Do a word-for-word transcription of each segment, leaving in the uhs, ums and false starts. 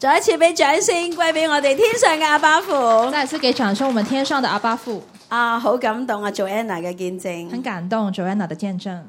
再一次俾掌聲歸俾我哋天上嘅阿爸父。 再次給掌聲，我們天上的阿爸父。 啊，好感動啊！Joanna 嘅見證， 很感動 Joanna 的見證。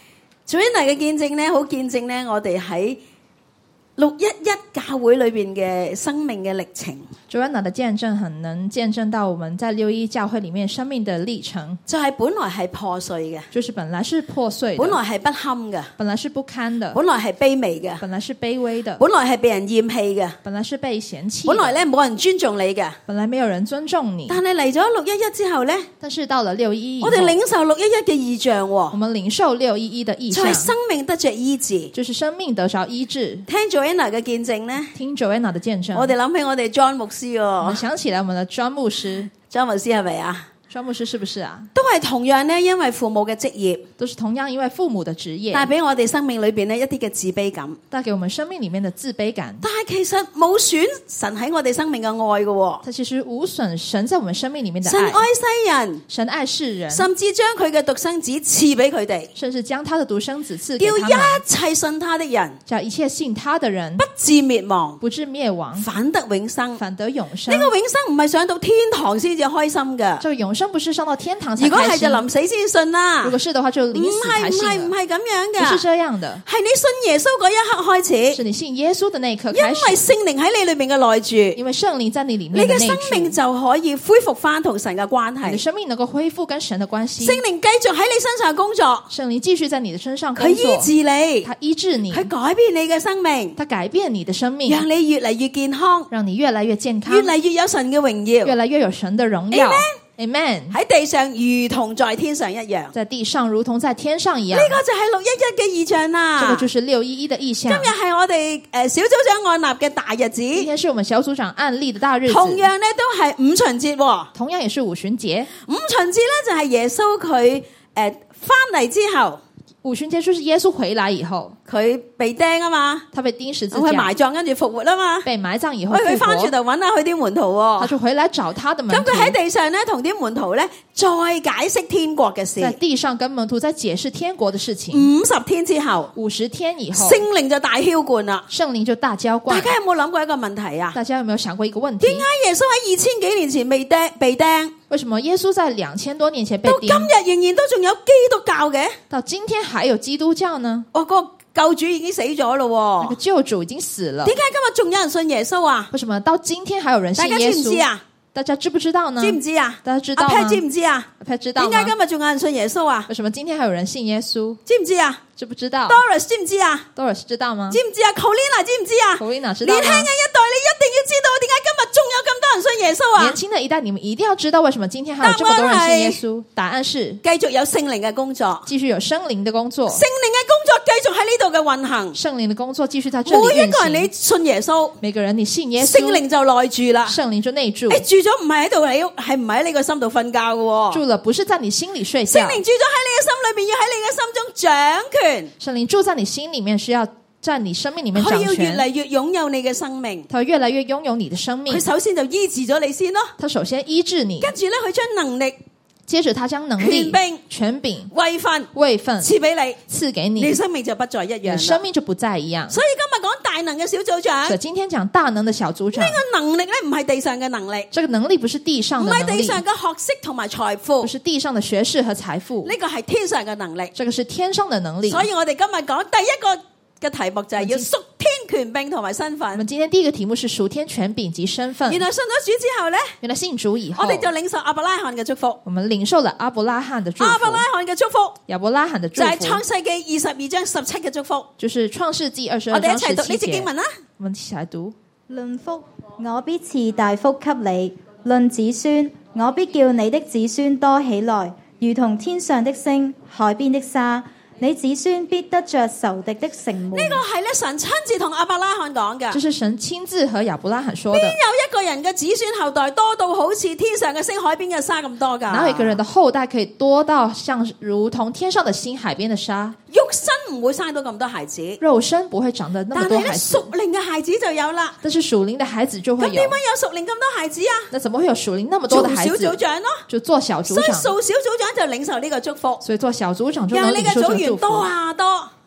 Joanna 嘅見證咧，好見證咧，我哋喺六一一教會裏邊嘅生命嘅歷程。 Joanna 的見證很能見證到我們在六一教會裡面生命的歷程， 就係本來係破碎嘅， 就是本來是破碎的， 本來係不堪嘅， 本來是不堪的， 本來係卑微嘅， 本來是卑微的， 本來係被人厭棄嘅， 本來是被嫌棄， 本來咧冇人尊重你嘅， 本來沒有人尊重你。 但係嚟咗六一一之後咧， 但是到了六一一， 我哋領受六一一嘅異象， 我們領受六一一的異象， 就係生命得着醫治， 就是生命得着醫治。 聽 Joanna 嘅見證咧， 聽 Joanna 的見證， 我哋諗起我哋 John 牧師我們哦， 想起來我們的莊牧師， 張牧師係咪啊？ 莊牧師是不是啊？ 都係同樣咧，因為父母嘅職業， 都是同樣因為父母的職業， 帶俾我哋生命裏邊呢一啲嘅自卑感， 帶給我們生命裡面的自卑感。 但係其實冇損神喺我哋生命嘅愛嘅， 它其實無損神在我們生命裡面的愛。 神愛世人， 神愛世人， 甚至將佢嘅獨生子賜俾佢哋， 甚至將他的獨生子賜給叫他們， 一切信他的人叫一切信他的人不至滅亡， 不至滅亡， 反得永生。 反得永生。 呢個永生唔係上到天堂先至開心㗎， 這個永生不是上到天堂才如果係開心， 就臨死先信啦。 如果是的話就臨唔死才係唔係唔信了。 係咁樣不是㗎， 這樣的， 係你信耶穌嗰一刻開始， 是你信耶穌的那一刻因開始， 為聖靈喺你裏面嘅內住， 因為聖靈在你裡你面的內嘅生命住， 就可以恢復翻同神嘅關係。 你的生命能夠恢復跟神的關係。 聖靈繼續喺你身上工作， 聖靈繼續在你的身上佢工作， 醫治你， 他醫治你， 佢改變你嘅生命， 他改變你的生命， 讓你越嚟越健康， 讓你越來越健康， 越嚟越有神嘅榮耀， 越來越有神的榮耀。Amen。 喺地上如同在天上一樣。 在地上如同在天上一樣。 呢個就係六一一嘅異象啦。 這個就是六一一的異象。 今日係我哋誒小組長按立嘅大日子。 今天是我們小組長按立的大日子。 同樣咧都係五旬節喎。 同樣也是五旬節。 五旬節咧就係耶穌佢誒翻嚟之後。 五旬節就是耶穌回來以後， 佢被釘啊嘛， 他被釘十字架， 佢埋葬跟住復活啊嘛， 被埋葬以後復活， 佢翻轉頭揾下佢啲門徒喎， 他就回來找他的門徒。 咁佢喺地上咧同啲門徒咧再解釋天國嘅事， 在地上跟門徒在解釋天國的事情。 五十天之後， 五十天以後， 聖靈就大澆灌啦， 聖靈就大澆灌。 大家有冇諗過一個問題啊？ 大家有沒有想過一個問題？ 點解耶穌喺二千幾年前未釘被釘？ 為什麼耶穌在兩千多年前被釘？ 到今日仍然都仲有基督教嘅？ 到今天還有基督教呢？ 哦，個救主已經死咗咯， 那個救主已經死了。 點解今日仲有人信耶穌啊？ 為什麼到今天還有人信耶穌？ 大家知唔知啊？ 大家知不知道呢？ 知唔知啊？ 大家知道嗎？ 阿 Pat 知唔知啊？ 阿 Pat 知道嗎？ 點解今日仲有人信耶穌啊？ 為什麼今天還有人信耶穌？ 知唔知啊？ 知不知道 ？Doris 知唔知啊 ？Doris 知道嗎？ 知唔知啊 ？Colina 知唔知啊 ？Colina 知道嗎？ 年輕嘅一代，你一定要知道點解今日仲有咁多人信耶穌啊？ 年輕的一代，你們一定要知道為什麼今天還有這麼多人信耶穌？答案是繼續有聖靈嘅工作， 繼續有聖靈的工作， 聖靈嘅工作繼續喺呢度嘅運行， 聖靈的工作繼續在這裡運行。 每一個人你信耶穌， 每個人你信耶穌， 聖靈就內住啦， 聖靈就內住。 誒，住咗唔係喺度，你係唔係喺你個心度瞓覺嘅？ 住了不是在你心裡睡覺， 聖靈住咗喺你嘅心裏邊，要喺你嘅心中掌權。 聖靈住在你心裡面，是要在你生命裡面掌權。 佢要越嚟越擁有你嘅生命， 他越來越擁有你的生命。 佢首先就醫治咗你先咯， 他首先醫治你， 跟住咧佢將能力。 接着他將能力、 權柄、 權柄、 位份、 位份賜俾你， 賜給你， 你生命就不再一樣， 生命就不再一樣。 所以今日講大能嘅小組長， 所以今天講大能的小組長， 呢個能力咧唔係地上嘅能力， 這個能力不是地上的能力， 唔係地上嘅學識同埋財富， 不是地上的學識和財富， 呢個係天上嘅能力， 這個是天上的能力。 所以我哋今日講第一個嘅題目就係要屬天權柄同埋身份。 我們今天第一個題目是屬天權柄及身份。 原來信咗主之後咧， 原來信主以後， 我哋就領受亞伯拉罕嘅祝福。 我們領受了亞伯拉罕的祝福。 亞伯拉罕嘅祝福， 亞伯拉罕的祝福就係創世記二十二章十七嘅祝福。 就是創世記二十我哋一齊二章十七節。 讀呢節經文啦。 我們一起來讀。 論福，我必賜大福給你；論子孫，我必叫你的子孫多起來，如同天上的星、海邊的沙。你子孫必得着仇敵的城門。 呢個係咧神親自同亞伯拉罕講嘅。 這是神親自和亞伯拉罕說的。 邊有一個人嘅子孫後代多到好似天上嘅星、海邊嘅沙咁多㗎？ 哪有一個人的後代可以多到像如同天上的星、海邊的沙？ 肉身唔會生到咁多孩子， 肉身不會長得那麼多孩子。 但係咧屬靈嘅孩子就有啦。 但是屬靈的孩子就會有。 咁點解有屬靈咁多孩子啊？ 那怎麼會有屬靈那麼多的孩子？ 做小組長咯， 就做小組長。 所以做小組長就領受呢個祝福。 所以做小組長就能讓你嘅組員領受這個祝福。 多啊多。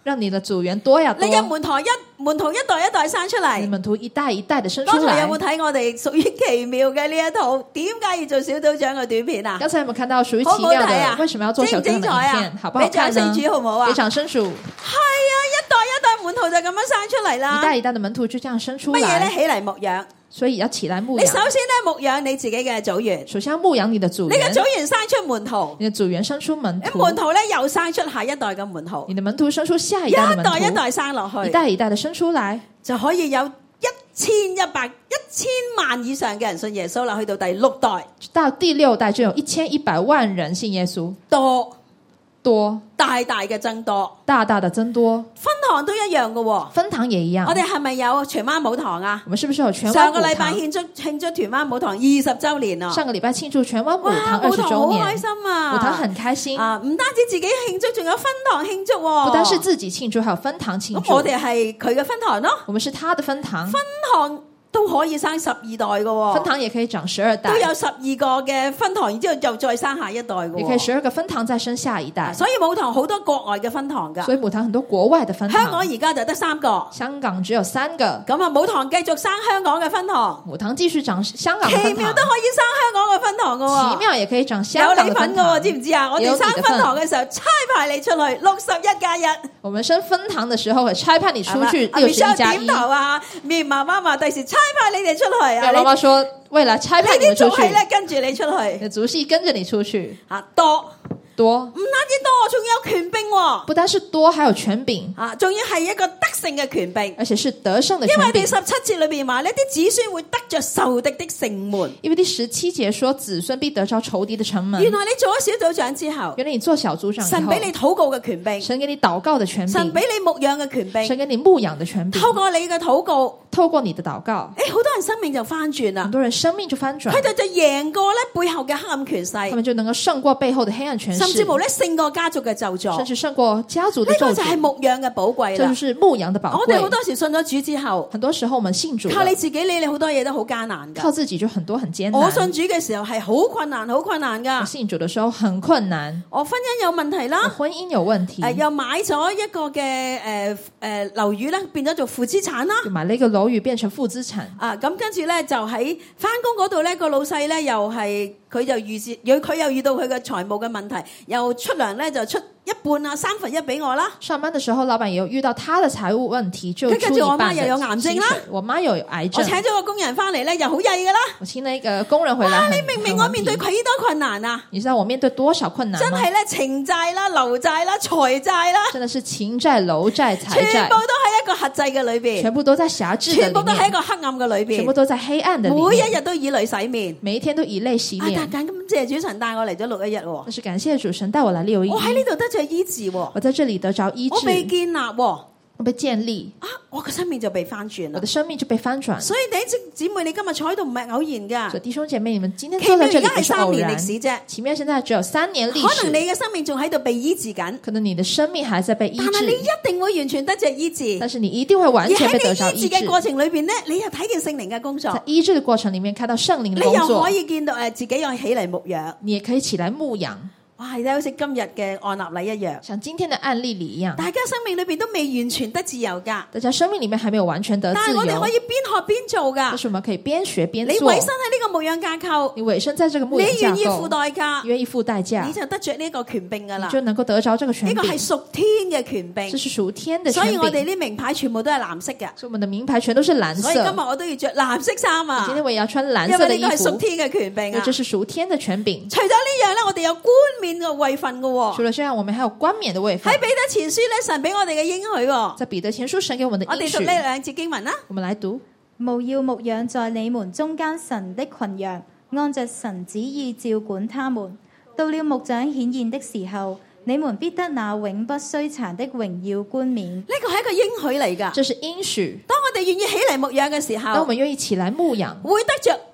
讓你的組員多呀多。 你嘅門徒一門徒一代一代生出你嚟。 門徒一代一代的生出來。 剛才有冇睇我哋屬於奇妙嘅呢一套？點解要做小組長嘅短片啊？ 剛才有冇看到屬於奇妙好唔好睇啊的？為什麼要做小組長的影精唔精彩片？ 啊好不好看俾掌呢？ 聲主好唔好啊非常生疏。 係啊，一代一代門徒就咁樣生出嚟啦。 一代一代的門徒就這樣生出乜嘢咧？ 來， 起嚟牧養。 所以要起來牧養。 你首先咧牧養你自己嘅組員， 首先要牧養你的組你嘅員， 組員生出門徒， 你的組員生出門徒， 你門徒咧又生出下一代嘅門徒， 你的門徒生出下一一代的門徒， 代一代生落一去， 代一代的生出來， 就可以有一千一百一千萬以上嘅人信耶穌啦。去到第六代， 到第六代就有一千一百萬人信耶穌， 多多大大嘅增多， 大大的增多。 分堂都一樣嘅喎。 分堂也一樣。 我哋係咪有荃灣舞堂啊？ 我們是不是有荃灣上個舞堂？ 禮拜慶祝慶祝荃灣舞堂二十週年啊！ 上個禮拜慶祝荃灣舞哇， 堂二十舞堂好週年， 開心啊！ 舞堂很開心。 啊，唔單止自己慶祝，仲有分堂慶祝喎。 不單是自己慶祝，還有分堂慶祝。 咁我哋係佢嘅分堂咯。 我們是他的分堂， 分堂都可以生十二代嘅喎。 分堂也可以長十二代， 都有十二個嘅分堂，然之後又再生下一代嘅喎。 也可以十二個分堂再生下一代。 所以舞堂好多國外嘅分堂㗎。 所以舞堂很多國外的分堂。 香港而家就得三個。 香港只有三個。 咁啊，舞堂繼續生香港嘅分堂。 舞堂繼續長香港嘅分堂。 奇妙都可以生香港嘅分堂嘅喎。 奇妙也可以長香港嘅分堂。 有你份嘅喎，知唔知啊？我哋生分堂嘅時候差派你出去六十一加一。 我們升分堂嘅時候會差派你出去六十一加一。 點頭啊！面媽媽話第時差派你哋出去。 媽媽說未來差派你們出去。 你啲組系咧跟住你出去。 你組系跟着你出去。 啊，多。 多唔單止多，仲有權柄喎。 不單是多，還有權柄啊，仲要係一個得勝嘅權柄， 而且是得勝的權柄。 因為第十七節裏邊話呢啲子孫會得着仇敵的城門。 因為第十七節說子孫必得着仇敵的城門。 原來你做咗小組長之後， 原來你做小組長之後， 神俾你禱告嘅權柄， 神給你禱告的權柄， 神俾你牧養嘅權柄， 神給你牧養的權柄。 透過你嘅禱告， 透過你的禱告， 誒，好多人生命就翻轉啦， 很多人生命就翻轉， 佢哋就贏過咧背後嘅黑暗權勢， 他們就能夠勝過背後的黑暗權勢， 甚至乎咧勝過家族嘅咒詛， 甚至勝過家族的咒詛。 呢個就係牧養嘅寶貴啦， 這就是牧養的寶貴。 我哋好多時信咗主之後， 很多時候我們信主， 靠你自己你你好多嘢都好艱難噶， 靠自己就很多很艱難。 我信主嘅時候係好困難，好困難噶。 我信主的時候很困難， 我婚姻有問題啦， 我婚姻有問題， 誒又買咗一個嘅誒誒樓宇咧，變咗做負資產啦。 就買了一個樓宇變成負資產。 啊，咁跟住咧就喺翻工嗰度咧，個老細咧又係佢就遇事，佢又遇到佢嘅財務嘅問題，又出糧咧就出一半啊三分一俾我啦。 上班的時候，老闆也有遇到他的財務問題，就出一半的薪水。 跟住我媽又有癌症啦， 我媽有癌症。 我請咗個工人翻嚟咧，又好曳噶啦。 我請了一個工人回來， 哇！你明明我面對幾多困難啊？ 你知道我面對多少困難嗎？ 真係咧情債啦、樓債啦、財債啦， 真的是情債、樓債、財債， 全部都喺一個轄制嘅裏邊， 全部都在轄制的裏面， 全部都喺一個黑暗嘅裏邊， 全部都在黑暗的裏面， 每一日都以淚洗面， 每一天都以淚洗面。 啊！但感謝主神帶我嚟咗六一一喎， 但是感謝主神帶我來六一一， 我喺呢度得咗醫治喎， 我在這裡得着醫治， 我被建立喎。 我被建立啊！我嘅生命就被翻轉啦， 我的生命就被翻轉。 所以弟兄姊妹，你今日坐喺度唔係偶然噶。 所以弟兄姐妹，你們今天奇妙而家坐在這裡不係三年是偶然。 歷史啫， 奇妙現在只有三年歷史。 可能你嘅生命仲喺度被醫治緊， 可能你的生命還在被醫治， 但係你一定會完全得着醫治。 但是你一定會完全被得着醫治。 而喺你醫治嘅過程裏邊咧，你又睇見聖靈嘅工作。 在醫治的過程裡面，看到聖靈的你工作， 又可以見到誒自己又起嚟牧養， 你也可以起來牧養。 哇！好似今日嘅按立禮一樣， 像今天的案例裡一樣， 大家生命裏邊都未完全得自由噶。 大家生命裡面還沒有完全得自由， 但係我哋可以邊學邊做噶。 但是我們可以邊學邊做。 你委身喺呢個牧養架構， 你委身在這個牧養架構， 你願意付代價， 願意付代價， 你就得着呢個權柄噶啦， 你就能夠得着這個權柄。 呢個係屬天嘅權柄， 這是屬天的權柄。 所以我哋啲名牌全部都係藍色嘅， 所以我們的名牌全都是藍色。 所以今日我都要着藍色衫啊！ 今天我也要穿藍色的衣服， 因為呢個係屬天嘅權柄啊！ 這是屬天的權柄。 除咗呢樣咧，我哋有冠冕嘅位份嘅。 除了這樣，我們還有冠冕的位份。 喺彼得前書咧，神俾我哋嘅應許。 在彼得前書，神給我們的應許。 我哋讀呢兩節經文啦。 我們來讀： 務要牧養在你們中間神的群羊，按着神旨意照管他們。到了牧長顯現的時候，你們必得那永不衰殘的榮耀冠冕。 呢個係一個應許嚟噶。 這是應許。 當我哋願意起嚟牧養嘅時候， 當我們願意起來牧養， 會得着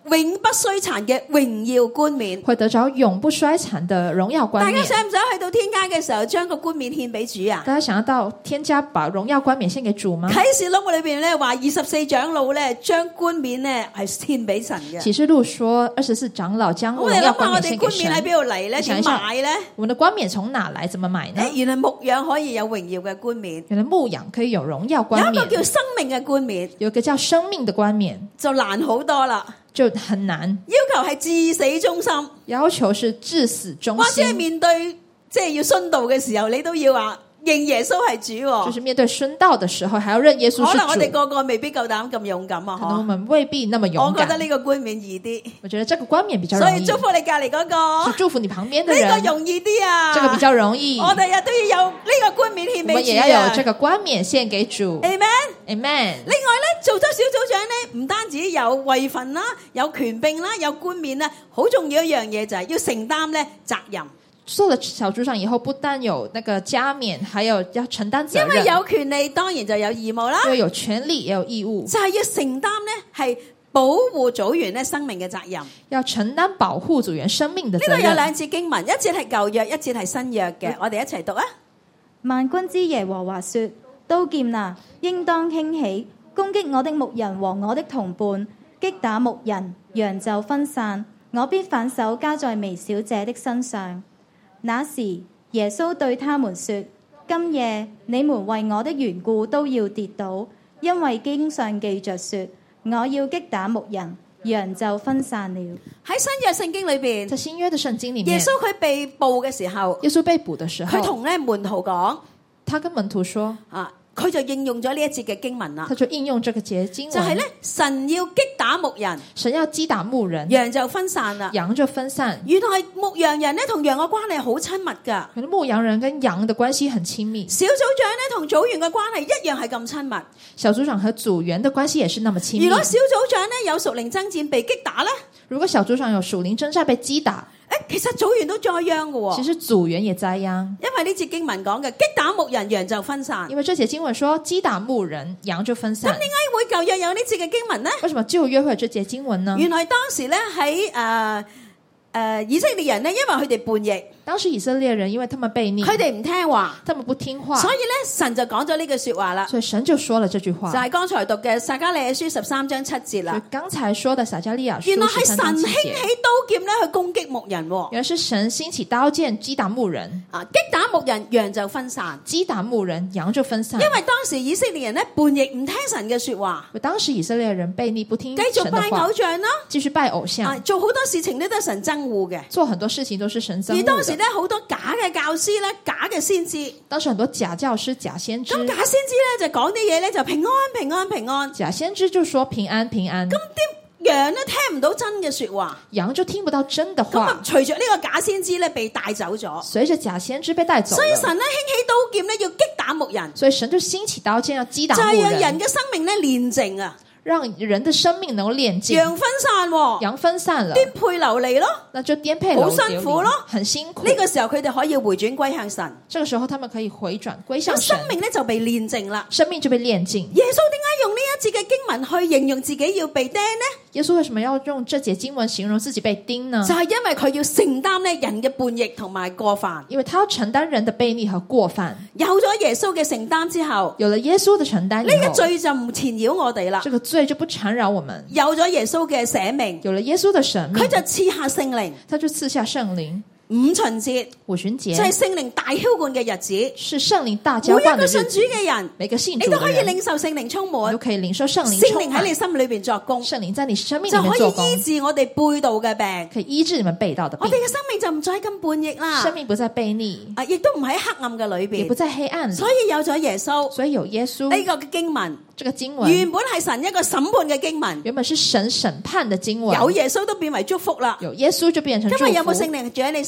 永不衰殘嘅榮耀冠冕。 會得着永不衰殘的榮耀冠冕。 大家想唔想去到天家嘅時候，將個冠冕獻俾主啊？ 大家想要到天家把榮耀冠冕獻給主嗎？ 啟示錄裏邊咧話，二十四長老咧將冠冕咧係獻俾神嘅。 啟示錄說二十四長老將我榮耀哋諗下，我哋冠冕獻給冠冕喺神。 邊度嚟咧？點買咧？ 我們的冠冕從哪來？怎麼買呢？ 誒，原來牧養可以有榮耀嘅冠冕， 原來牧養可以有榮耀有冠冕， 一個叫生命嘅冠冕， 有一個叫生命的冠冕， 就難好多啦。 就很難， 要求係至死忠心， 要求是至死忠或者係心。 面對即係要殉道嘅時候，你都要話認耶穌係主喎。 就是面對殉道的時候，還要認耶穌可是主。 能我哋個個未必夠膽咁勇敢啊！ 可能我嗬， 們未必那麼勇敢。 我覺得呢個冠冕易啲， 我覺得這個冠冕比較所容易， 以祝福你隔離嗰個， 就祝福你旁邊的呢人。 個容易啲啊！ 這個比較容易。 我哋日都要有呢個冠冕獻我俾主們也要有啊這個冠冕獻給主。 ！Amen。 Amen。 另外咧，做咗小組長咧，唔單止有位份啦，有權柄啦，有冠冕啦，好重要一樣嘢就係要承擔咧責任。 做了小組長以後，不但有那個加冕，還有要承擔責因為任。 有權利，當然就有義務啦。 因為有權利也有義務， 就係要承擔咧，係保護組員咧生命嘅責任。 要承擔保護組員生命的呢責任。 度有兩節經文，一節係舊約，一節係新約嘅，我哋一齊讀啊！ 萬軍之耶和華說：刀劍啊，應當興起，攻擊我的牧人和我的同伴，擊打牧人，羊就分散。我必反手加在微小者的身上。那時耶穌對他們說：今夜你們為我的緣故都要跌倒，因為經上記着說：我要擊打牧人，羊就分散了。 喺新約聖經裏邊， 在新約的聖經裡面， 耶穌佢被捕嘅時候， 耶穌被捕的時候， 佢同咧門徒講他跟門徒說， 啊，佢就應用咗呢一節嘅經文啦他，就應用這個節經文， 就係咧神要擊打牧人， 神要擊打牧人， 羊就分散啦。 羊就分散。 原來牧羊人咧同羊嘅關係好親密噶， 可能牧羊人跟羊的關係很親密， 小組長咧同組員嘅關係一樣係咁親密。 小組長和組員的關係也是那麼親密。 如果小組長咧有屬靈爭戰被擊打咧， 如果小組長有屬靈爭戰被擊打， 誒，其實組員都遭殃嘅喎。 其實組員也遭殃， 因為呢節經文講嘅擊打牧人，羊就分散。 因為這節經文說擊打牧人，羊就分散。 咁點解會舊約有呢節嘅經文呢？ 為什麼舊約會有這節經文呢？ 原來當時咧喺誒誒以色列人咧，因為佢哋叛逆， 當時以色列人因為他們悖逆， 佢哋唔聽話， 他們不聽話， 所以咧神就講咗呢句說話啦， 所以神就說了這句話， 就係剛才讀嘅撒迦利亞書十三章七節就啦。 剛才說的撒迦利亞書原來係十神興三章七節， 起刀劍咧去攻擊牧人喎， 原來是神興起刀劍擊打牧人， 啊擊打牧人，羊就分散。 擊打牧人，羊就分散。 因為當時以色列人咧叛逆唔聽神嘅說話， 當時以色列人悖逆不聽繼續神的話拜偶，像啦， 繼續拜偶啊像， 做好多事情咧都係神憎惡嘅。 做很多事情都是神憎惡而當時的。 咧好多假嘅教師咧，假嘅先知， 當時很多假教師、假先知， 咁假先知咧就講啲嘢咧就平安平安平安， 假先知就說平安平安， 咁啲羊咧聽唔到真嘅說話， 羊就聽不到真的咁啊話， 隨着呢個假先知咧被帶走咗， 隨着假先知被帶走所以了， 神咧興起刀劍咧要擊打牧人， 所以神就興起刀劍要擊打就係讓牧人， 人嘅生命咧煉淨啊， 讓人的生命能夠煉淨， 羊分散喎， 羊分散了， 顛沛流離咯。 那就顛沛流離， 好辛苦咯很辛苦。 呢個時候佢哋可以回轉歸向神， 這個時候他們可以回轉歸咁向神生，命咧就被煉淨啦。 生命就被煉淨。 耶穌點解用呢一節嘅經文去形容自己要被釘呢？ 耶穌為什麼要用這節經文形容自己被釘呢就？係因為佢要承擔咧人嘅叛逆同埋過犯。 因為他要承擔人的悖逆和過犯。 有咗耶穌嘅承擔之後， 有了耶穌的承擔以後， 呢個罪就唔纏繞我哋啦。 這個罪就不纏繞我們。 有咗耶穌嘅捨命， 有了耶穌的神命， 佢就賜下聖靈。 他就賜下聖靈。 五旬節五旬節就係聖靈大澆灌嘅日子， 是聖靈大澆每一灌的日子。 個信主嘅人， 每個信你都可以主的人領受聖靈充你滿都，可以領受聖靈聖充滿靈喺你心裏邊作工， 聖靈在你生命就可裡面做工， 以醫治我哋背道嘅病。 可以醫治你們背道的病我哋。嘅生命就唔再咁叛逆啦生，命不再悖逆， 啊，亦都唔喺黑暗嘅裏邊， 也不在黑暗裡。 所以有咗耶穌所以有耶穌呢個嘅經文， 這個經文， 原本係神一個審判嘅經文， 原本是神審判的經文， 有耶穌都變為祝福啦。 有耶穌就變成祝福。 今日有冇聖靈住喺你心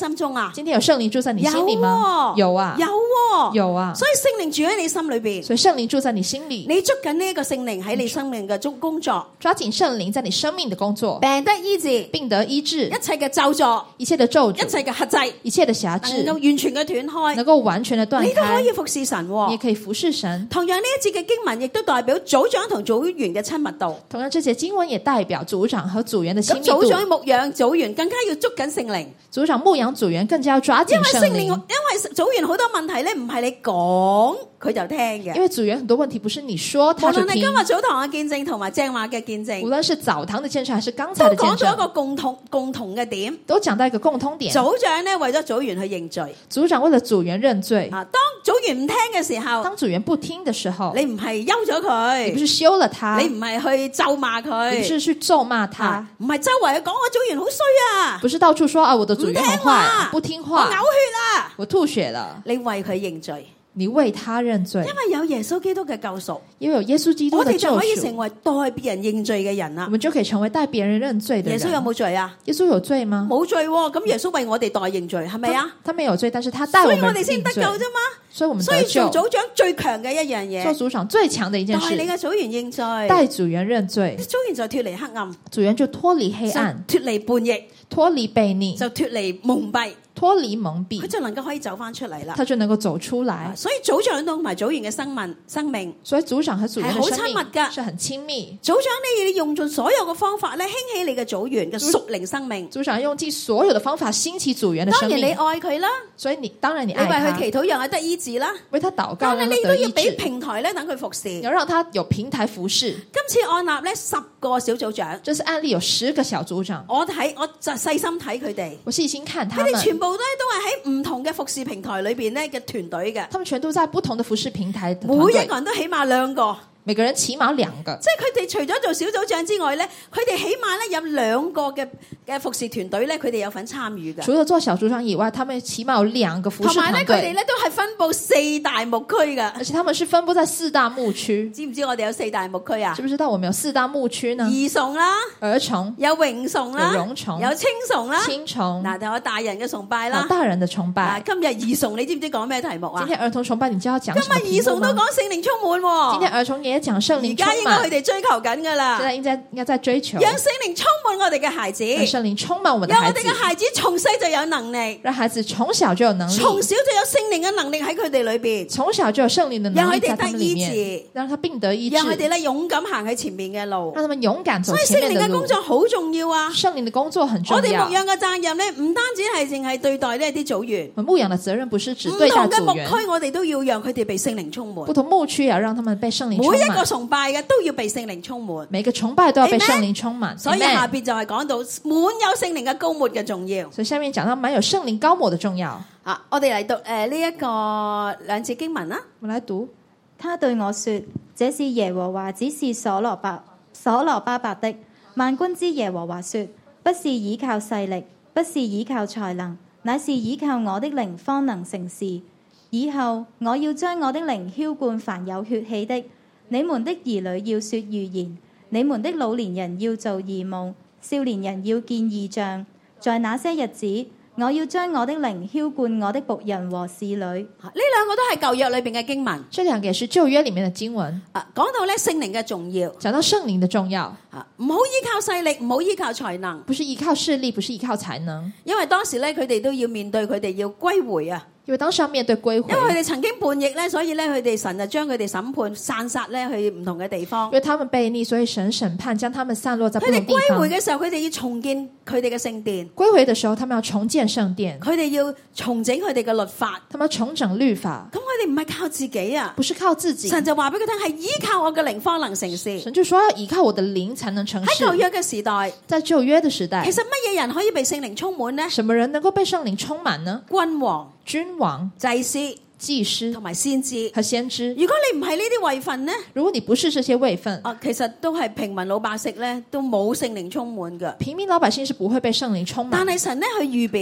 心中啊？ 今天有聖靈住在你心裏嗎？有啊， 有喎， 有啊。 所以聖靈住喺你心裏邊， 所以聖靈住在你心裏， 你捉緊呢一個聖靈喺你生命嘅中工作， 抓緊聖靈在你生命的工作， 病得醫治， 病得醫治， 一切嘅咒詛， 一切的咒一詛， 切嘅轄制， 一切的轄能夠制， 完全嘅斷開， 能夠完全的斷你都可開， 以服侍神喎。 你也可以服侍神。 同樣呢一節嘅經文亦都代表組長同組員嘅親密度。 同樣，這節經文也代表組長和組員的親咁密度。 組長牧養組員更加要捉緊聖靈， 組長牧養組員更加要抓緊因為聖靈， 聖靈，因為組員好多問題咧，唔係你講佢就聽嘅。 因為組員很多問題不是你說無他就聽論你今日。早堂嘅見證同埋正話嘅見證， 無論是澡堂的見證還是剛都才的見講咗一個證， 共同共同嘅點。 都講到一個共通點。 組長咧為咗組員去認罪組長為了組員認罪， 啊，當組員唔聽嘅時候， 當組員不聽的時候， 你唔係休咗佢， 你不是休了他， 你唔係去咒罵你不佢， 是去咒罵他啊，唔係周圍去講我組員好衰啊， 不是到處說啊我的組員很唔聽話壞，不聽我嘔話， 血啦， 我吐血了。 你為佢認罪， 你為他認罪， 因為有耶穌基督嘅救贖， 因為有耶穌基督我的救哋就可以成贖， 為代別人認罪嘅人啦我。們就可以成為帶別人認罪的人。 耶穌有冇罪啊？ 耶穌有罪嗎？ 冇罪喎，咁耶穌為我哋代認罪，係咪啊？ 他沒有罪，但是他帶所我們以我哋先得認罪救啫嘛。 所以我們所以得救。 做組長最強嘅一樣嘢， 做組長最強的一件但係你事， 嘅組員認罪， 帶組員認罪， 組員就脱離黑暗， 組員就脫離黑暗， 就脱離叛逆， 脫離悖逆， 就脱離蒙蔽， 脫離蒙蔽， 佢就能夠可以走翻出嚟啦。 他就能夠走出來。 所以組長同埋組員嘅生命生命， 所以組長和組員的係好生命親密㗎是很親密。 組長你要用盡所有嘅方法咧，興起你嘅組員嘅屬靈生命。 組長用盡所有的方法興起組員的當然你生命， 愛佢啦， 所以你當然你你為愛他， 佢祈禱讓佢得醫治啦， 為他禱告， 但係讓他你都要俾得醫治。 平台咧等佢服侍。 你要讓他有平台服侍。 今次按立咧十個小組長， 這是案例，有十個小組長， 我睇我就細心睇佢哋。 我細心看他們， 佢哋全部都都係喺唔同嘅服侍平台裏邊咧嘅團隊嘅， 他們全都在不同的服侍平台的團每一隊個人都起碼兩個， 每個人起碼兩個。 即係佢哋除咗做小組長之外咧，佢哋起碼咧有兩個嘅嘅服侍團隊咧，佢哋有份參與嘅。 除了做小組長以外，他們起碼有兩個服侍同埋咧，佢哋團隊， 咧都係分佈四大牧區嘅。 而且他們是分佈在四大牧區。 知唔知我哋有四大牧區啊知？不知道我們有四大牧區呢？ 兒童啦， 兒童、 有榮崇啦， 有榮崇有青崇啦， 青崇， 嗱，同有大人嘅崇拜有啦。 大人的崇嗱， 拜。 今日兒童你知唔知講咩題目啊今？天兒童崇拜，你知道講今什麼日兒童都題目嗎？ 講聖靈充滿喎。 今天兒童也講聖靈而家充滿， 應該佢哋追求緊噶啦現，在應該應該在追求， 讓聖靈充滿我哋嘅孩子， 讓聖靈充滿我們的孩子讓我哋嘅，孩子從細就有能力， 讓孩子從小就有能力， 從小就有聖靈嘅能力喺佢哋裏邊， 從小就有聖靈的能力在他們裡讓佢哋得醫治面，讓他病得醫治， 讓佢哋咧勇敢行喺前面嘅路。 讓他們勇敢走所以聖靈嘅前面的路。 工作好重要啊！ 聖靈的工作很重要我哋牧。養嘅責任咧，唔單止係淨係對待呢啲組員， 我們牧養的責任不是只唔對待同嘅牧組員， 區我哋都要讓佢哋被聖靈充滿不，同牧區也要讓他們被聖靈充每一個滿。 崇拜嘅都要被聖靈充滿。 每個崇拜都要被 Amen 聖靈充滿。 所以 Amen 下邊就係講到滿有聖靈嘅膏抹嘅重要。 所以下面講到滿有聖靈膏抹的重要。 啊，我哋嚟讀誒呢一個兩節經文啦。 我們來讀。 他對我說：這是耶和華指示所羅巴所羅巴伯的。萬軍之耶和華說：不是倚靠勢力，不是倚靠才能，乃是倚靠我的靈方能成事。以後我要將我的靈澆灌凡有血氣的。你們的兒女要說預言，你們的老年人要做異夢，少年人要見異象。在那些日子，我要將我的靈澆灌我的僕人和使女。 呢兩個都係舊約裏邊嘅經文。 這兩個也是舊約裡面的經文， 啊，講到咧聖靈嘅重要。 講到聖靈的重要， 啊，唔好依靠勢力，唔好依靠才能， 不是依靠勢力，不是依靠才能， 因為當時咧佢哋都要面對佢哋要歸回啊。 因為當時要面對歸回， 因為佢哋曾經叛逆咧，所以咧佢哋神就將佢哋審判散撒咧去唔同嘅地方因。為他們悖逆，所以神審判，將他們散落在不佢哋同地方歸回。嘅時候，佢哋要重建佢哋嘅聖殿， 歸回的時候，他們要重建聖殿， 佢哋要重整佢哋嘅律法。 他們要重整律法， 咁佢哋唔係靠自己啊， 不是靠自己。 神就話俾佢聽係依靠我嘅靈方能成事。 神就說要依靠我的靈才能成事。 喺舊約嘅時代， 在舊約的時代其，實乜嘢人可以被聖靈充滿呢？ 什麼人能夠被聖靈充滿呢？ 君王、 君王、 祭司祭司同埋先知。 和先知。 如果你唔係呢啲位份呢？ 如果你不是這些位分， 啊，其實都係平民老百姓咧，都冇聖靈充滿嘅。 平民老百姓是不會被聖靈充滿。 但係神咧去預表，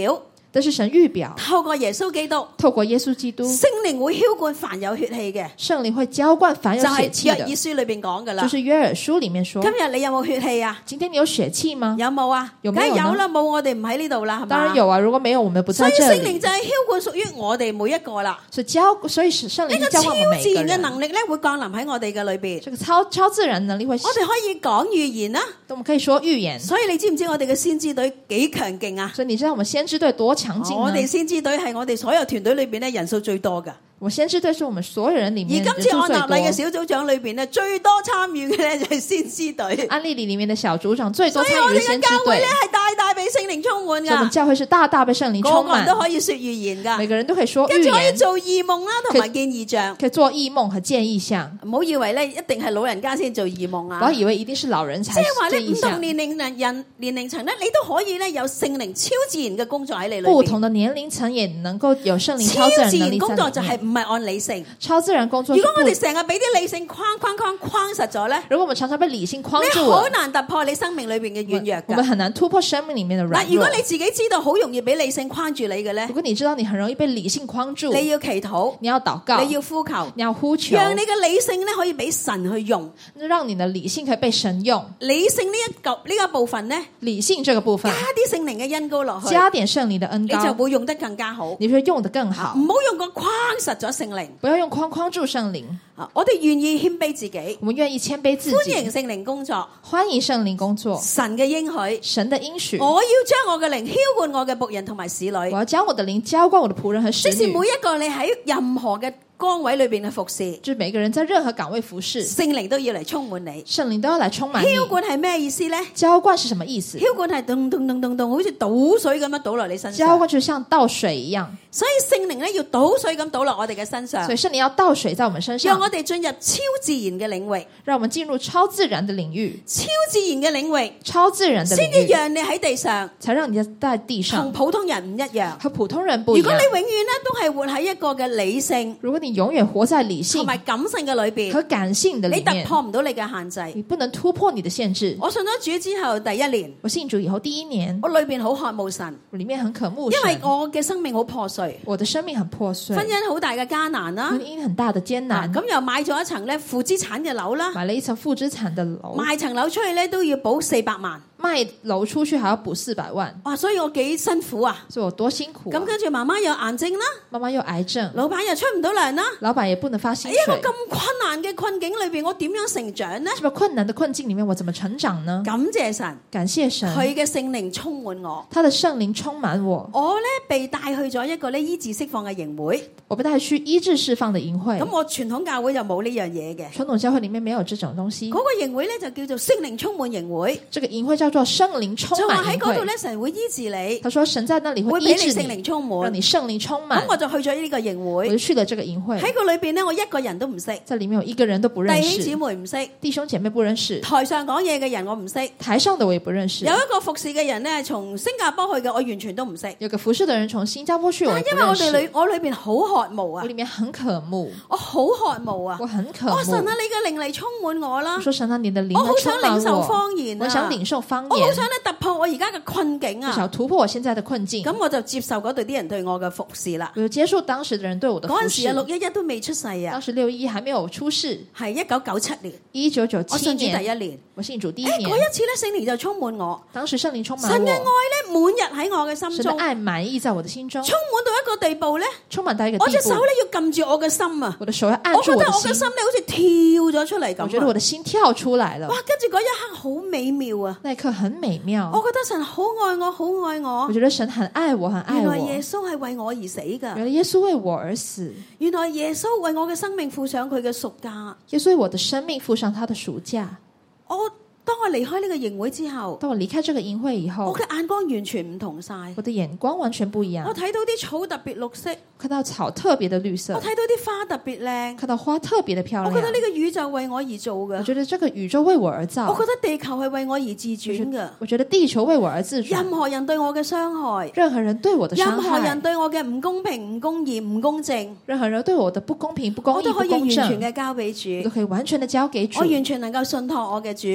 但是神預表透過耶穌基督， 透過耶穌基督， 聖靈會澆灌凡有血氣嘅， 聖靈會澆灌凡有就係血氣的， 約珥書裏邊講噶啦。 就是約珥書裡面說。 今日你有冇血氣啊？ 今天你有血氣嗎？ 有冇啊？ 有沒有呢？ 梗係有啦，冇我哋唔喺呢度啦，係嘛？ 當然有啊，如果沒有，我們不在這所以聖靈裡。 就係澆灌屬於我哋每一個啦。 所以澆，所以聖靈呢個超是澆灌我們自每個人。 然嘅能力咧，會降臨喺我哋嘅裏邊。 這個超超自然能力會， 我哋可以講預言啦。 我們可以說預言。 所以你知唔知我哋嘅先知隊幾強勁啊？ 所以你知道我們先知隊多強勁呢？ 我哋先知隊係我哋所有團隊裏邊咧人數最多噶。 我先知隊是我們所有人裡面而今次按立禮嘅人數小組長裏邊咧，最多參與嘅咧就係先知隊。 安利里裡面的小組長最多所以我哋嘅參與的先知隊教會咧。係大大被聖靈充滿所以我們噶， 教會是大大被聖靈個充滿， 個人都可以說預言噶， 每個人都可以說跟住可以預言， 做異夢啦，同埋見異象。 可以做異夢和見異象。 唔好以為咧一定係老人家先做異夢不要啊！ 以為一定是老人才即係話咧，唔同見異象。 年齡人人年齡層咧，你都可以咧有聖靈超自然嘅工作喺你裏邊。 不同的年齡層也能夠有聖靈超自然超自然能力在工作就裡面。 係唔係按理性。 超自然工作如是不， 果我哋成日俾啲理性框框框框實咗咧， 如果我們常常被理性框你住了， 好難突破你生命裏邊嘅軟弱我們㗎。 很難突破生命裡面的軟嗱，如弱果。你自己知道好容易俾理性框住你嘅咧如，果你知道你很容易被理性框住， 你要祈禱， 你要禱告， 你要呼求， 你要呼求， 讓你嘅理性咧可以俾神去用。 讓你的理性可以被神用。 理性呢一嚿呢個部分咧， 理性這個部分加啲聖靈嘅恩膏落去， 加點聖靈的恩你就膏， 會用得更加好。 你會用得更好。 唔好用個框實咗聖靈。 不要用框框住聖靈， 啊，我哋願意謙卑自己， 我們願意謙卑自己， 歡迎聖靈工作， 歡迎聖靈工作。 神嘅應許。 神的應許， 我要將我嘅靈澆灌我嘅僕人同埋使女我，要將我的靈澆灌我的僕人和使女。 即是每一個你喺任何嘅崗位裏邊嘅服侍， 就是每個人在任何崗位服侍， 聖靈都要嚟充滿你。 聖靈都要來充滿你。 澆灌係咩意思呢？ 澆灌是什麼意思？ 澆灌係咚咚咚咚咚，好似倒水咁樣倒落你身澆上。 灌就像倒水一樣， 所以聖靈咧要倒水咁倒落我哋嘅身上所以，聖靈要倒水在我們身讓上， 我哋進入超自然嘅領域。 讓我們進入超自然的領域， 超自然嘅領域， 超自然的先至領域， 讓你喺地上才讓你在地同上普通人唔一樣。 和普通人不一樣。 如果你永遠咧都係活喺一個嘅理性如果你永遠活在理性同埋感性嘅裏邊， 和感性的你突裡面， 破唔到你嘅限制。 你不能突破你的限制。 我信咗主之後第一年， 我信主以後第一年， 我裏邊好渴慕神， 我裡面很渴慕因為神， 我嘅生命好破碎， 我的生命很破碎， 婚姻好大嘅艱難啦婚，姻很大的艱難， 咁又買咗一層咧負資產嘅樓啦， 買了一層負資產的樓， 賣層樓出去咧都要補四百萬， 賣樓出去還要補四百萬， 哇！所以我幾辛苦啊。 所以我多辛苦、啊。 咁跟住媽媽有癌症啦， 媽媽有癌症， 老闆又出唔到糧啦， 老闆也不能發薪喺一個水。 咁困難嘅困境裏邊，我點樣成長呢？ 這麼困難的困境裡面，我怎麼成長呢？ 感謝神， 感謝神， 佢嘅聖靈充滿我。 他的聖靈充滿我， 我咧被帶去咗一個咧醫治釋放嘅營會， 我被帶去醫治釋放的營會。 咁我傳統教會就冇呢樣嘢嘅。 傳統教會裡面沒有這種東西嗰。個營會咧就叫做聖靈充滿營會， 這個營會叫做聖靈充滿就話喺營會。 嗰度咧神會醫治你， 他說神在那裡會會醫治俾你聖靈你， 充滿讓。你聖靈充滿咁。我就去咗呢個營我會， 就去了這個營會， 喺個裏邊咧我一個人都唔識， 在裡面有一個人都不認弟兄姊識， 妹唔識， 弟兄姐妹不認識， 台上講嘢嘅人我唔識， 台上的我也不認識有。一個服侍嘅人咧從新加坡去嘅我完全都唔識， 有個服侍的人從新加坡去，我也不但係因為我認識。 哋裏我裏邊好渴慕啊我，裡面很渴慕， 我好渴慕啊我，很渴慕。 我神啊，你嘅靈嚟充滿我啦我，說神啊，你的靈我好來充滿想領受我， 方言啊， 我想領受方我好言， 想咧突破我而家嘅困境啊我想，突破我現在的困境。 咁我就接受嗰度啲人對我嘅服侍啦。 我就接受當時的人對我的服嗰陣時啊，六侍。 一一都未出世啊當，時六一還沒有出世， 係一九九七年， 一九九七我信主第年， 一年。 我信主第一誒， 年嗰，一次咧，聖靈就充滿我， 當時聖靈充神滿我， 嘅愛咧滿溢喺我嘅心中， 神的愛滿溢在我的心中， 充滿到一個地步咧， 充滿到一個地步我隻手，咧要撳住我嘅心啊！ 我的手要按我覺住我的心得我嘅心，咧好似跳咗出嚟咁啊！ 我覺得我的心跳出來了哇，，跟住嗰一刻好美妙啊！ 那一刻很美妙。 我覺得神好愛我，好愛我我。覺得神很愛我，很愛我。 原來耶穌係為我而死噶， 原來耶穌為我而死， 原來耶穌為我嘅生命付上佢嘅贖價。 耶穌為我的生命付上他的贖價。 我當我離開呢個營會之後， 當我離開這個營會以後我，嘅眼光完全唔同晒。 我的眼光完全不一樣我。睇到啲草特別綠色， 看到草特別的綠色我，睇到啲花特別靚。 看到花特別的漂亮。 我覺得呢個宇宙為我而做我嘅， 覺得這個宇宙為我而我造。 覺得地球係為我而自轉嘅。 我覺得地球為我而自轉。 任何人對我嘅傷害， 任何人對我的傷任何人害， 對我嘅唔公平、唔公義、唔公正， 任何人對我的不公平、不公義、 我都可以不公正， 完全嘅交俾主我都。可以完全的交給主我。完全能夠信託我嘅主， 我完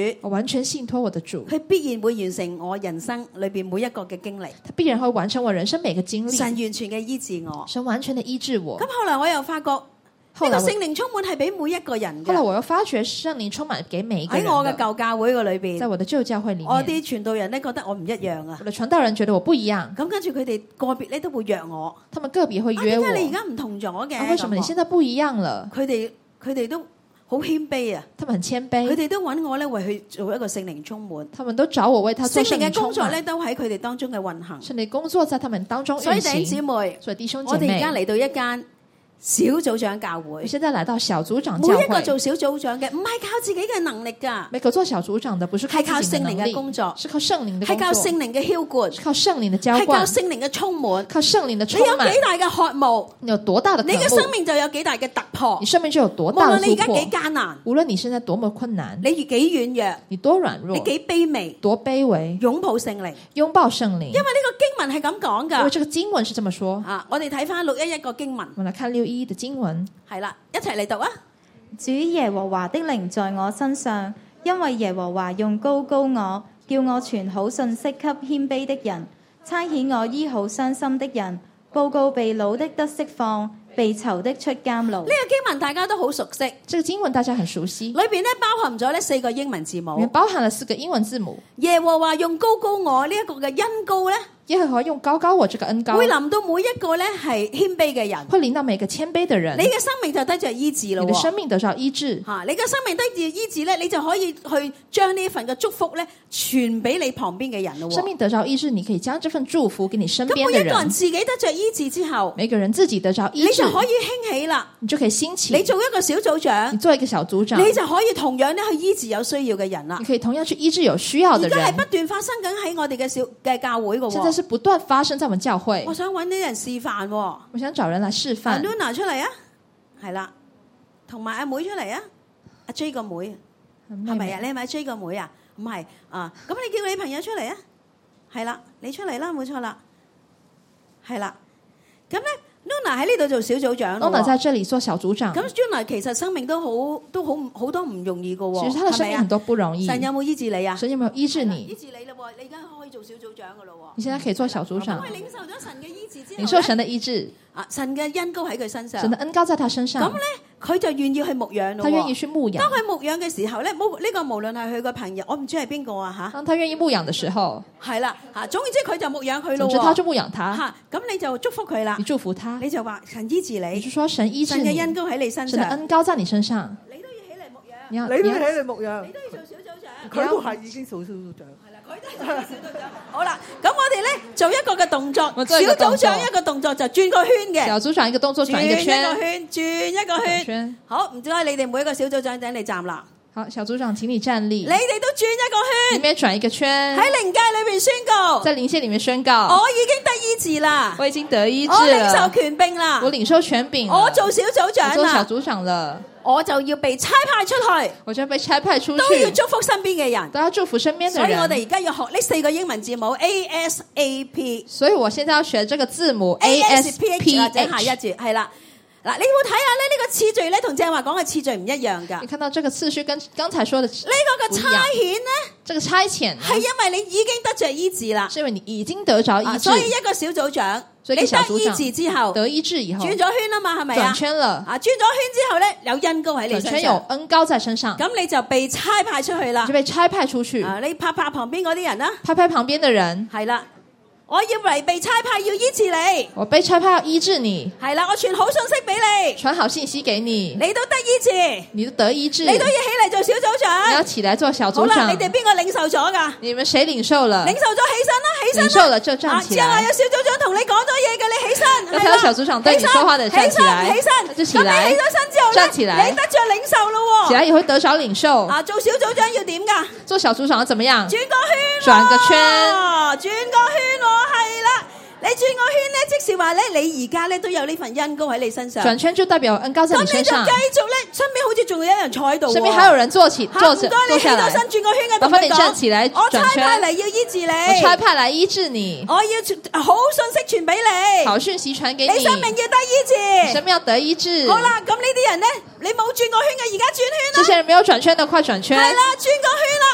完全信託我的主， 佢必然會完成我人生裏邊每一個嘅經歷。 他必然會完成我人生每個經歷。 神完全嘅醫治我。 神完全的醫治我。 咁後來我又發覺，呢個聖靈充滿係俾每一個人嘅。 後來我又發覺聖靈充滿給每一個人。 喺我嘅舊教會嘅裏邊， 在我的舊教會裡面， 我啲傳道人咧覺得我唔一樣啊。 我的傳道人覺得我不一樣。 咁跟住佢哋個別咧都會約我。 他們個別會約我。 點解你而家唔同咗嘅？ 啊，為什麼你現在不一樣了？ 佢哋佢哋都好謙卑啊！ 他們很謙卑。 佢哋都揾我咧為佢做一個聖靈充滿。 他們都找我為他做聖靈充滿。聖靈嘅工作咧都喺佢哋當中嘅運行。 聖靈工作在他們當中運行。 所以弟兄姊妹， 所以弟兄姐妹， 我哋而家嚟到一間小組長教會， 我現在來到小組長教會。 每一個做小組長嘅唔係靠自己嘅能力噶， 每個做小組長的不是靠自己的能力， 係靠聖靈嘅工作， 是靠聖靈的工作， 係靠聖靈嘅澆灌， 是靠聖靈的澆灌， 係靠聖靈嘅充滿， 靠聖靈的充滿。 你有幾大嘅渴慕， 你有多大的渴慕， 你嘅生命就有幾大嘅突破， 你生命就有多大的突破。無論你而家幾艱難， 無論你現在多麼困難， 你幾軟弱， 你多軟弱， 你幾卑微， 多卑微， 擁抱聖靈， 擁抱聖靈。 因為呢個經文係咁講噶， 因為這個經文是這麼說啊。我哋睇翻六一一個經文， 我們來看六一一的經文。 係啦，一齊嚟讀啊！ 主耶和華的靈在我身上，因為耶和華用膏膏我，叫我傳好信息給謙卑的人，差遣我醫好傷心的人，報告被擄的得釋放，被囚的出監牢。呢個經文大家都好熟悉， 這個經文大家很熟悉， 裏邊咧包含咗呢四個英文字母， 裏面包含了四個英文字母。 耶和華用膏膏我呢一個嘅恩膏咧。 耶和華用膏膏我這個恩膏， 會臨到每一個咧係謙卑嘅人， 會臨到每個謙卑的人， 你嘅生命就得着醫治咯。 你的生命得着醫治， 吓，你嘅生命得着醫治咧，你就可以去將呢份嘅祝福咧傳俾你旁邊嘅人咯。 生命得着醫治，你可以將這份祝福給你身邊嘅人。 咁每一個人自己得着醫治之後， 每個人自己得着醫治， 你就可以興起啦， 你就可以興起。 你做一個小組長， 你做一個小組長， 你就可以同樣咧去醫治有需要嘅人啦。 你可以同樣去醫治有需要嘅人。 而家係不斷發生緊喺我哋嘅小嘅教會嘅， 現在是不斷發生在我們教會。 我想揾啲人示範， 我想找人來示範。 阿 Luna 出嚟啊，係啦，同埋阿妹出嚟啊，阿 J 個妹，係咪啊？你係咪阿 J 個妹啊？唔係啊，咁你叫你朋友出嚟啊，係啦，你出嚟啦，冇錯啦，係啦，咁咧。Luna 喺呢度做小組長 Luna 在這裏做小組長。 咁 Luna 其實生命都好都好好多唔容易噶喎。 其實他的生命很多不容易。 神有冇醫治你啊？ 神有冇有醫治你？ 醫治你啦，你而家可以做小組長噶咯。 你現在可以做小組長。 因為領受咗神嘅醫治之後， 領受神的醫治。 啊，神嘅恩膏喺佢身上。 神的恩膏在他身上。 咁咧，佢就願意去牧養咯。 他願意去牧養。 當佢牧養嘅時候咧，冇呢個無論係佢個朋友，我唔知係邊個啊吓。 當他願意牧養嘅時候， 係啦吓，總之佢就牧養佢咯。 總之他就牧養他。 吓，咁你就祝福佢啦。 你祝福他， 你就話神醫治你。 你就說神醫治你。 神嘅恩膏喺你身上。 神的恩膏在你身上。 你都要起嚟牧養。 你要你都要起嚟牧養。 你都要做小組長。 佢都係已經做小組長。 係啦，佢都係做小組長。好啦，咁我哋咧做一個嘅動作， 小組長一個動作就轉個圈嘅。 小組長一個動作轉一個圈。 轉一個圈，轉一個圈。圈好，唔該，你哋每一個小組長請你站立。 好，小組長請你站立。 你哋都轉一個圈。 裏面轉一個圈。 喺靈界裏面宣告。 在靈界裏面宣告。 我已經得醫治啦。 我已經得醫治了。 我領受權柄啦。 我領受權柄。 我做小組長啦。 我做小組長了。 我就要被差派出去， 我就要被差派出去， 都要祝福身邊嘅人， 都要祝福身邊的人。 所以我哋而家要學呢四個英文字母 A S A P。 所以我現在要學這個字母 A S P H。 或者下一節係啦，嗱，你會睇下咧呢個次序咧同正話講嘅次序唔一樣噶。 你看到這個次序跟剛才說的呢個嘅差遣咧， 這個差遣係因為你已經得着醫治啦， 是因為你已經得着醫治， 所以一個小組長。你得醫治之後， 得醫治以後， 轉咗圈啊嘛，係咪啊？ 轉圈了， 啊，轉咗圈之後咧，有恩膏喺你身上， 轉圈有恩膏在身上， 咁你就被差派出去啦， 就被差派出去。 啊，你拍拍旁邊嗰啲人啦， 拍拍旁邊的人， 係啦。我要嚟被差派要醫治你， 我被差派要醫治你， 係啦，我傳好信息俾你， 傳好信息給你， 你都得醫治， 你都得醫治， 你都要起嚟做小組長， 你要起來做小組長。 好啦，你哋邊個領受咗噶？ 你們誰領受了？ 領受咗起身啦，起身啦！ 領受了就站起來。 之後有小組長同你講咗嘢嘅，你起身。 剛才有小組長對你說話的，站起來， 起身， 就起來。 咁你起咗身之後咧， 站起來， 你得着領受咯。 起來也會得着領受。 啊，做小組長要點噶？ 做小組長要怎麼樣？ 轉個圈， 轉個圈， 轉個圈，我係啦。你轉個圈咧，即是話咧，你而家咧都有呢份恩膏喺你身上。 轉圈就代表恩膏在你身上。 咁你就繼續咧，身邊好似仲有一人坐喺度。 身邊還有人坐起，坐着，坐下來。 唔該，你起到身轉個圈嘅， 麻煩你站起來， 我差派嚟要醫治你。 我差派來醫治你。 我要好信息傳俾你。 好訊息傳給你。 你生命要得醫治。 生命要得醫治。 好啦，咁呢啲人咧，你冇轉個圈嘅，而家轉圈啦。 這些人沒有轉圈的，快轉圈。 係啦，轉個圈啦。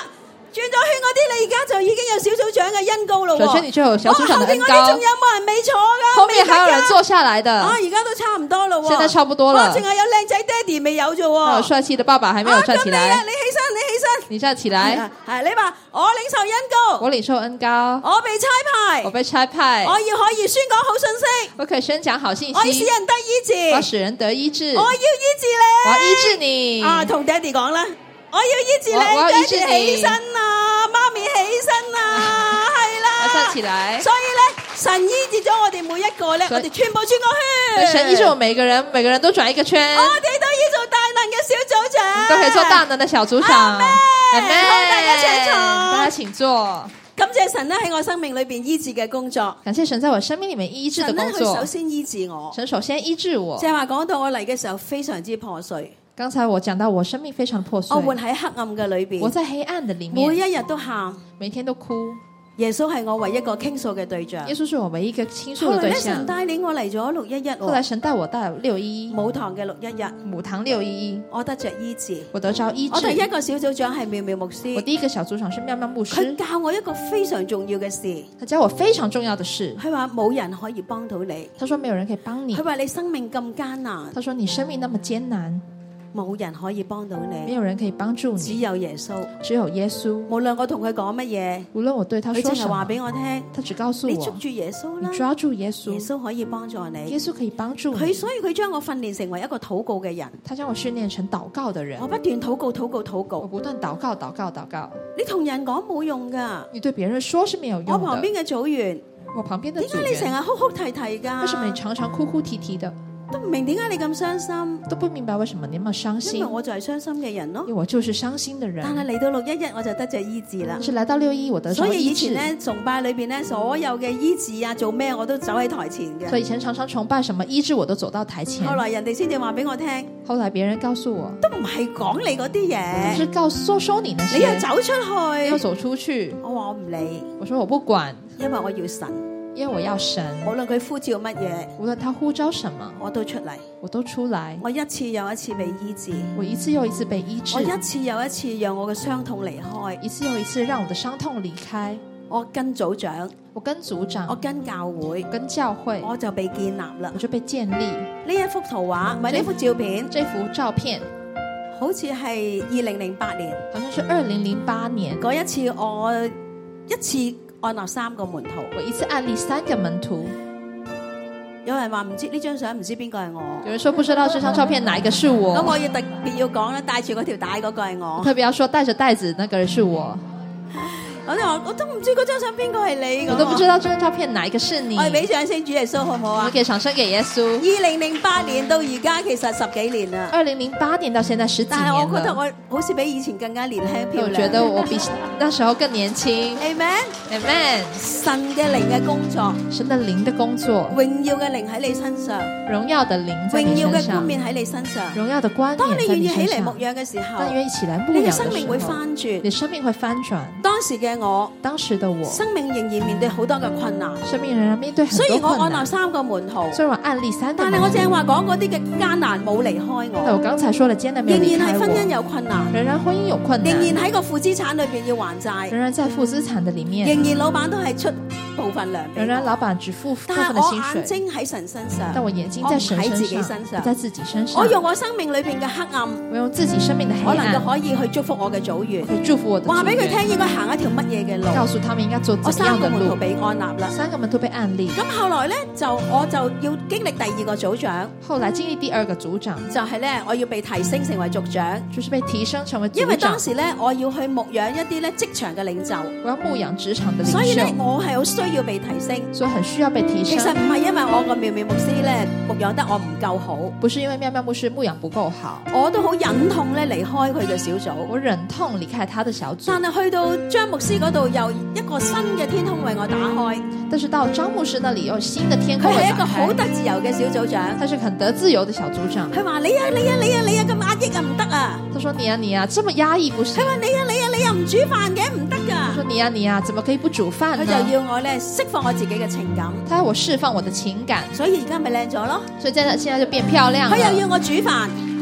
轉咗圈嗰啲，你而家就已經有小組長嘅恩膏咯。 首先你就有小組長的恩膏。 後邊嗰啲仲有冇人未坐㗎？ 後面還有人坐下來的。 啊，而家都差唔多咯。 現在差不多了。 淨係有靚仔爹哋未有啫喎。 還有帥氣的爸爸還沒有站起來。 啊、你, 你起身，你起身。 你站起來。 係你話我領受恩膏。 我領受恩膏。 我被差派。 我被差派。 我要可以宣講好信息。 我可以宣講好信息。 我要使人得醫治。 我要使人得醫治。 我要醫治你。 我要醫治你。 啊，同爹哋講啦。我要醫治你， 我要醫治你， 起身啊，媽咪起身啊，係啦， 我站起來。 所以咧，神醫治咗我哋每一個咧，我哋全部轉個圈。 神醫治我每個人，每個人都轉一個圈。 我哋都要做大能嘅小組長， 都可以做大能嘅小組長。 阿們，好，大家請坐， 大家請坐。 感謝神咧喺我生命裏邊醫治嘅工作， 感謝神在我生命裏面醫治嘅工作。 神首先醫治我， 神首先醫治我。 即係話講到我嚟嘅時候非常之破碎。 剛才我講到我生命非常破碎， 我活喺黑暗嘅裏邊， 我在黑暗的裏面， 每一日都喊， 每天都哭。 耶穌係我唯一一個傾訴嘅對象， 耶穌是我唯一一個傾訴嘅對象。 神帶領我嚟咗六一一， 後來神帶我到六一一母堂嘅六一一， 母堂六一一， 我得着醫治， 我得着醫治。 我第一個小組長係妙妙牧師， 我第一個小組長是妙妙牧師， 佢教我一個非常重要嘅事， 他教我非常重要的事。 佢話冇人可以幫到你， 他說沒有人可以幫你， 佢話你生命咁艱難， 他說你生命那麼艱難。 冇人可以幫到你， 沒有人可以幫助你， 只有耶穌， 只有耶穌。 無論我同佢講乜嘢， 無論我對他說什麼， 佢淨係話俾我聽， 他只告訴我， 你捉住耶穌啦， 你抓住耶穌， 耶穌可以幫助你， 耶穌可以幫助你。 佢所以佢將我訓練成為一個禱告嘅人， 他將我訓練成禱告的人。 我不斷禱告，禱告，禱告， 我不斷禱告，禱告，禱告。 你同人講冇用噶， 你對別人說是沒有用的。 我旁邊嘅組員， 我旁邊的組員， 點解你成日哭哭啼啼噶？ 為什麼你常常哭哭啼啼的？ 都唔明點解你咁傷心， 都不明白為什麼你那麼傷心。 因為我就係傷心嘅人咯， 因為我就是傷心的人。 但係嚟到六一一我就得着醫治啦。 但是來到六一我得着醫治。 所以以前咧崇拜裏邊咧所有嘅醫治啊做咩我都走喺台前嘅。 所以以前常常崇拜什麼醫治我都走到台前。 後來人哋先至話俾我聽， 後來別人告訴我， 都唔係講你嗰啲嘢， 是告訴說你那些。 你要走出去， 你要走出去。 我話我唔理， 我說我不管， 因為我要神。 因為我要神， 無論佢呼召乜嘢， 無論他呼召什麼， 我都出嚟， 我都出來。 我一次又一次被醫治， 我一次又一次被醫治。 我一次又一次讓我嘅傷痛離開， 一次又一次讓我的傷痛離開。 我跟組長， 我跟組長， 我跟教會， 跟教會， 我就被建立啦， 我就被建立。 呢一幅圖畫唔係呢幅照片， 這幅照片好似係二零零八年， 好像是二零零八年嗰一次我一次。按立三個門徒， 我一次案例三個門徒。 有人話唔知呢張相唔知邊個係我， 有人說不知道這張照片哪一個是我。 咁我要特別要講咧，帶住嗰條帶嗰個係我。 特別要說帶着帶子那個人是我。 我哋話我都唔知嗰張相邊個係你， 我都不知道這張照片哪一個是你。 我哋俾掌聲主耶穌好唔好啊？ 我們給掌聲給耶穌。 二零零八年到而家其實十幾年啦。 二零零八年到現在十幾年了。 但係我覺得我好似比以前更加年輕漂亮。 我覺得我比那時候更年輕。 Amen Amen。 神嘅靈嘅工作， 神的靈的工作， 榮耀嘅靈喺你身上， 榮耀的靈在你身上， 榮耀嘅冠冕喺你身上， 榮耀的冠冕在你身上。當你願意起嚟牧養嘅時候， 當你願意起來牧養嘅時候， 你嘅生命會翻轉， 你生命會翻轉。 當時嘅我， 當時的我， 生命仍然面對好多嘅困難， 生命仍然面對很多困難。 雖然我按立三個門徒， 雖然我案例三個門徒， 但係我淨係話講嗰啲嘅艱難冇離開我。 但我剛才說了艱難沒有離開我， 仍然係婚姻有困難， 仍然婚姻有困難， 仍然喺個負資產裏邊要還債， 仍然在負資產的裡面， 仍然老闆都係出部分糧， 仍然老闆只付部分的薪水。 但係我眼睛喺神身上， 但我眼睛在神身上， 喺自己身上， 在自己身上。 我用我生命裏邊嘅黑暗， 我用自己生命的黑暗， 我能夠可以去祝福我嘅組員， 去祝福我的組員， 話俾佢聽應該行一條乜嘢嘅路， 告訴他們應該做怎樣的路。 我三個門徒被按立啦， 三個門徒被按立。 咁後來咧就我就要經歷第二個組長， 後來經歷第二個組長， 就係咧我要被提升成為組長， 就是被提升成為組長。 因為當時咧我要去牧養一啲咧職場嘅領袖， 我要牧養職場的領袖， 所以咧我係好需要被提升， 所以很需要被提升。 其實唔係因為我個妙妙牧師咧牧養得我唔夠好， 不是因為妙妙牧師牧養不夠好， 我都好忍痛咧離開佢嘅小組， 我忍痛離開他的小組。 但係去到張牧師嗰度，又一個新嘅天空為我打開。 但是到張牧師那裡有新的天空為我打開。佢係一個好得自由嘅小組長， 他是很得自由的小組長。 佢話你啊你啊你啊你啊咁壓抑啊唔得啊！ 他說你啊你啊這麼壓抑不行。 佢話你啊你啊你又唔煮飯嘅唔得噶。 他說你啊你啊怎麼可以不煮飯呢？ 佢就要我咧釋放我自己嘅情感。 他要我釋放我的情感， 所以而家咪靚咗咯。 所以現在現在就變漂亮了。 佢又要我煮飯。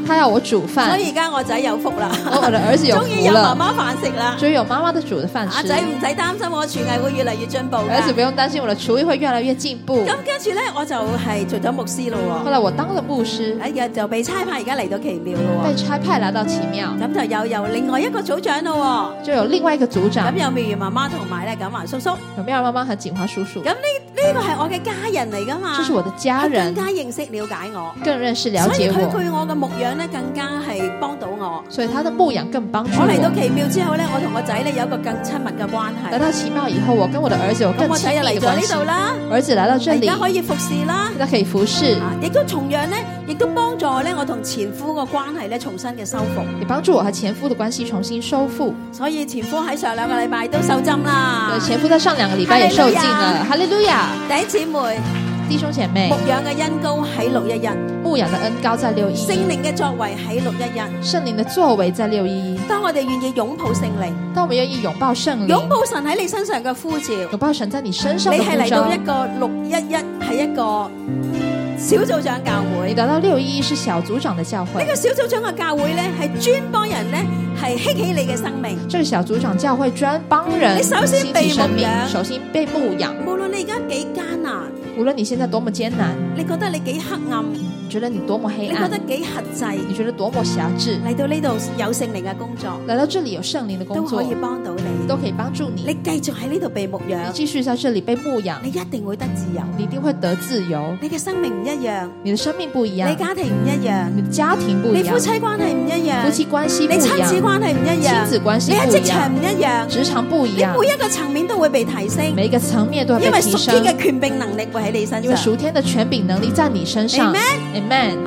他要我煮所飯， 以而家我仔有福啦， 哦我的兒子有終於福了， 有媽媽飯食啦。 終於有媽媽的煮的飯阿吃。 仔唔使擔心，我廚藝會越嚟越進步㗎。 兒子不用擔心，我的廚藝會越來越進步。 咁跟住咧，我就係做咗牧師咯後來我當了牧師， 喎，一日就被差派，而家嚟到奇妙咯被差派來到奇妙， 喎。咁就有由另外一個組長咯就有另外一個組喎。 長咁，有妙如媽媽同埋咧錦華叔叔。 有妙兒媽媽和景華叔叔。 咁呢呢個係我嘅家人嚟㗎嘛， 這是我的家人佢更加認識了解我， 更認識了解所以佢我， 對我嘅牧養咧更加係幫到我。 所以他的牧養更幫助我嚟到我。 奇妙之後咧，我同個仔咧有一個更親密嘅關來係。 到奇妙以後，我跟我的兒子有更咁我仔又親密的關嚟咗呢度係。 啦， 兒子來到這而裡， 家可以服侍啦。 他可以服侍， 啊！亦都同樣咧，亦都幫助咧我同前夫個關係咧重新嘅修復。 也幫助我和前夫的關係重新修復。 所以前夫喺上兩個禮拜都受浸啦對，。前夫在上兩個禮拜也受浸了，哈利路亞！ 弟兄姊妹， 弟兄姐妹牧，養嘅恩膏喺六一一， 牧養的恩膏在六一聖一， 靈嘅作為喺六一一。 聖靈的作為在六一一。 當我哋願意擁抱聖靈， 當我們願意擁抱聖靈， 擁抱神喺你身上嘅呼召， 擁抱神在你身上你的呼召係嚟到一。個六一一係一個小組長教你會。 來到六一一是小組長的教會呢，個小組長嘅教會咧係專幫人咧係興起你嘅生命。 這個小組長教會專幫人你首先興被起生命牧養， 首先被牧養。 無論你而家幾艱難， 無論你現在多麼艱難， 你覺得你幾黑暗， 你覺得你多麼黑暗你覺得，幾轄制， 你覺得多麼狹制， 嚟到呢度有聖靈嘅工作， 來到這裡有聖靈的工作都可以，幫到你。 都可以幫助你。 你繼續喺呢度被牧養你，繼續在這裡被牧養， 你一定會得自由。 你一定會得自由。 你嘅生命唔一樣， 你的生命不一你樣， 家庭唔一樣， 你的家庭不一樣， 你夫妻關係唔一樣， 夫妻關係你不一樣， 親子關係唔一樣， 親子關係你喺不一職場樣， 唔一樣， 職場不一你樣， 每一個層面都會被提升， 每一個層面都會因為被提升屬天，嘅權柄能力會喺你身因為上。 屬天的權柄能力在你身上。Amen。